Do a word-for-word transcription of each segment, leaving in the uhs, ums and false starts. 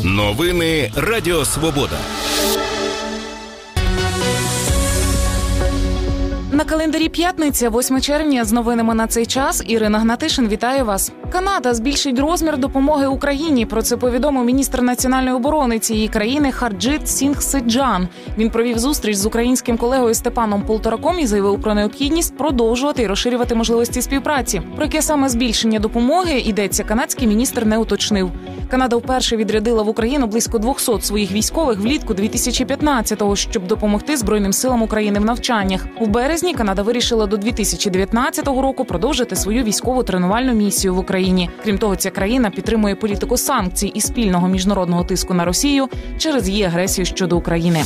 Новини Радіо Свобода. На календарі п'ятниця, восьме червня, з новинами на цей час. Ірина Гнатишин, вітаю вас. Канада збільшить розмір допомоги Україні. Про це повідомив міністр національної оборони цієї країни Харджит Сінг Сиджан. Він провів зустріч з українським колегою Степаном Полтораком і заявив про необхідність продовжувати і розширювати можливості співпраці. Про яке саме збільшення допомоги йдеться, канадський міністр не уточнив. Канада вперше відрядила в Україну близько двісті своїх військових влітку дві тисячі п'ятнадцятого, щоб допомогти Збройним силам України в навчаннях. У березні Канада вирішила до дві тисячі дев'ятнадцятого року продовжити свою військову тренувальну місію в Україні. Крім того, ця країна підтримує політику санкцій і спільного міжнародного тиску на Росію через її агресію щодо України.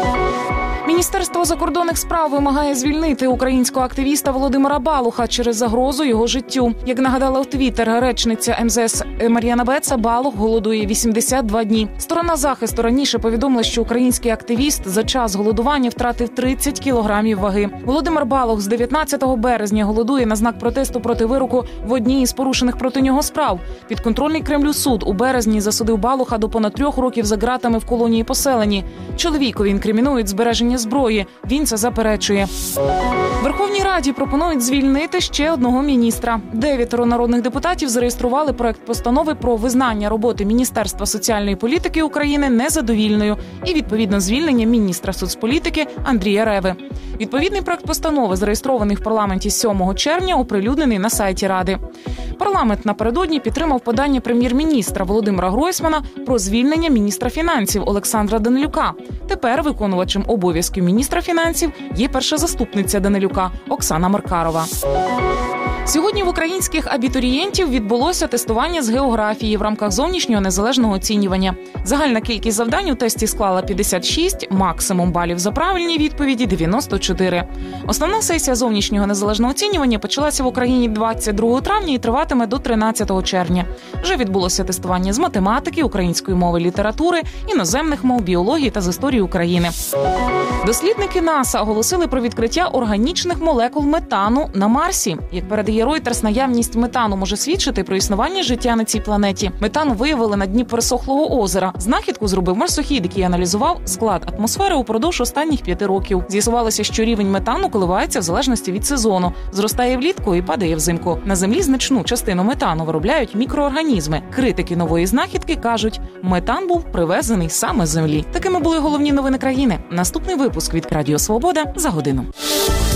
Міністерство закордонних справ вимагає звільнити українського активіста Володимира Балуха через загрозу його життю. Як нагадала в Твіттер речниця ем зе ес Мар'яна Беца, Балух голодує вісімдесят два дні. Сторона захисту раніше повідомила, що український активіст за час голодування втратив тридцять кілограмів ваги. Володимир Балух з дев'ятнадцятого березня голодує на знак протесту проти вироку в одній із порушених проти нього справ. Підконтрольний Кремлю суд у березні засудив Балуха до понад трьох років за ґратами в колонії поселені. Чоловікові інкримінують збереження зброї. Він це заперечує. Верховній Раді пропонують звільнити ще одного міністра. Дев'ятеро народних депутатів зареєстрували проект постанови про визнання роботи Міністерства соціальної політики України незадовільною і, відповідно, звільнення міністра соцполітики Андрія Реви. Відповідний проект постанови, зареєстрований в парламенті сьомого червня, оприлюднений на сайті Ради. Парламент напередодні підтримав подання прем'єр-міністра Володимира Гройсмана про звільнення міністра фінансів Олександра Данилюка. Тепер виконувачем обов'язків міністра фінансів є перша заступниця Данилюка Оксана Маркарова. Сьогодні в українських абітурієнтів відбулося тестування з географії в рамках зовнішнього незалежного оцінювання. Загальна кількість завдань у тесті склала п'ятдесят шість, максимум балів за правильні відповіді – дев'яносто чотири. Основна сесія зовнішнього незалежного оцінювання почалася в Україні двадцять другого травня і триватиме до тринадцятого червня. Вже відбулося тестування з математики, української мови, літератури, іноземних мов, біології та з історії України. Дослідники НАСА оголосили про відкриття органічних молекул метану на Марсі. Як передає Reuters, наявність метану може свідчити про існування життя на цій планеті. Метан виявили на дні пересохлого озера. Знахідку зробив марсохід, який аналізував склад атмосфери упродовж останніх п'яти років. З'ясувалося, що рівень метану коливається в залежності від сезону. Зростає влітку і падає взимку. На Землі значну частину метану виробляють мікроорганізми. Критики нової знахідки кажуть, метан був привезений саме з Землі. Такими були головні новини країни. Наступний випуск від Радіо Свобода за годину.